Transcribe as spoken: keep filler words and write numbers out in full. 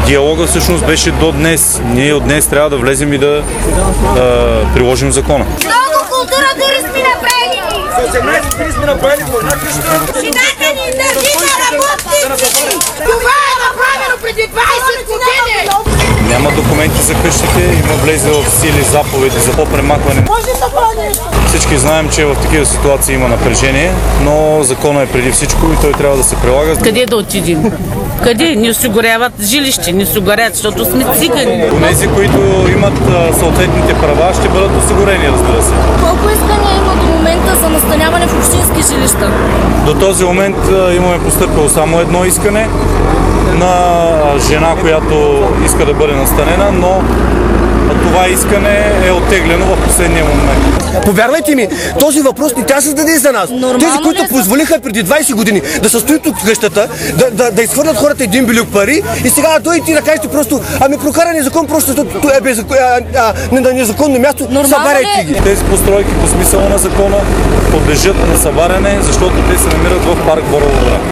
диалога всъщност беше до днес. Ние от днес трябва да влезем и да а, приложим закона. Много култура дори сме направили! седемнайсет години сме направили война къща. Жената ни държи на работници! Това е направено преди двайсет години! Няма документи за къщите, има влезе в сили заповеди за по-премахване. Всички знаем, че в такива ситуации има напрежение, но закона е преди всичко и той трябва да се прилага. Къде да отидем? Къде? Ни осигуряват жилище, ни осигуряват, защото сме цигани. Онези, които имат съответните права, ще бъдат осигурени, разбира се. Колко искания има до момента за настаняване в общински жилища? До този момент имаме постъпило само едно искане на жена, която иска да бъде настанена, но това искане е оттеглено в последния момент. Повярвайте ми, този въпрос не трябва да се даде за нас. Нормално Тези, които са... позволиха преди двайсет години да се стоят от къщата, да, да, да изхвърлят хората един билюк пари и сега да дойдете и да кажете просто, ами прокарани закон, просто защото е без, а, а, на незаконно място, събаряйте ги. Тези постройки по смисъла на закона подлежат на събаряне, защото те се намират в парк Борова гора.